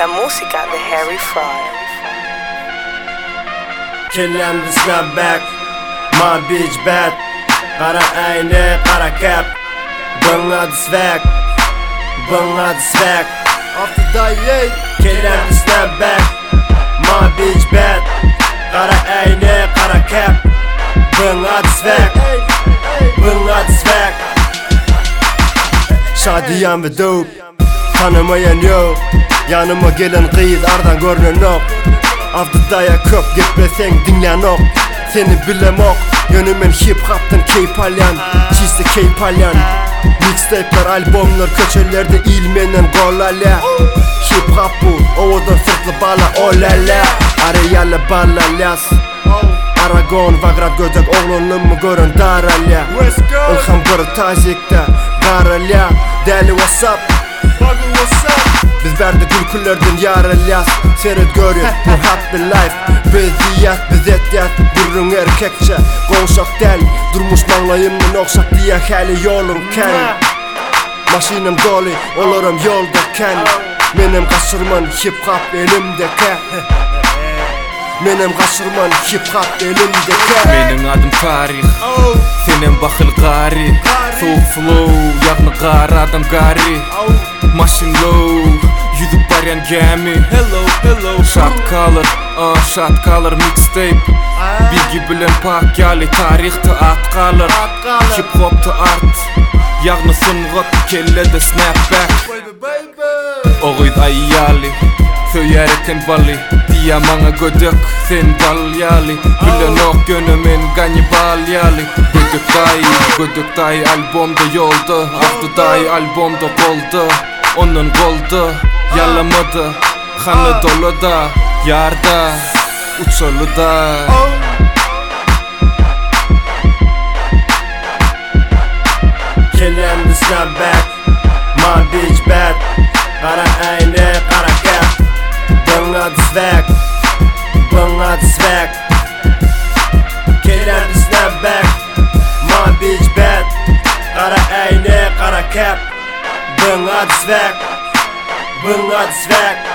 la música de Harry Fraud. Kellem the snapback, my bitch bad. Kara ayna, kara cap. Bana the swag, bana the swag. After die, Kellem the snapback, my bitch bad. Kara ayna, kara cap. Bana the swag, bana the swag. Şadiyan ve dope, tanımayan yok. Yanıma gelen kız ardan görünen yok. After köp gitmesen dinleyen ok. Seni bilem ok. Yönümen hip hop'tan keyif alyan. Çizdi keyif alyan. Mixtape'ler, albomlar köşelerde ilmenen golala. Hip hop bu, ovadan sırtlı bala olala. Arayala bala las. Aragon, Vagrat gözek oğlunlumu görün daralya. Ilham bir tazikte daralya. Deli what's up? Biz verdik ülkelerden yaralyas. Seyret görün bu happy life. Biz diyat, biz etiyat. Durun erkekçe, konuşak del. Durmuş manlayımın okşak diye hali yolun ken. Maşinem dolu, olurum yolda ken. Benim kaşırman hip hop elimdeki. Benim kaşırman hip hop elimdeki. Benim adım Tarih, senin bakıl gari. Soğuk flow, yağını gar adam gari. Machine low, yüzüp baryan gemi. Hello, shot color mixtape. Bilgi bilen pak yali, tarihte at kalır. Hip hop to art, yağını sıngat kelle de snapback. Oğuyt ayyali, söyerken bali. Diya manga gödök, sen bal yali. Bilen ok gönümün ganyi bal yali. Gödök dayı albomda yolda. After dayı albomda golda. Onun golda, yalamadı. Kanı dolu da, yarda, uçolu da. Kellem the snapback, my bitch bad. Kara ayna, kara cap. Bana the swag, bana the swag. Kellem the snapback, my bitch bad. Kara ayna, kara cap. Bana the swag, bana the swag.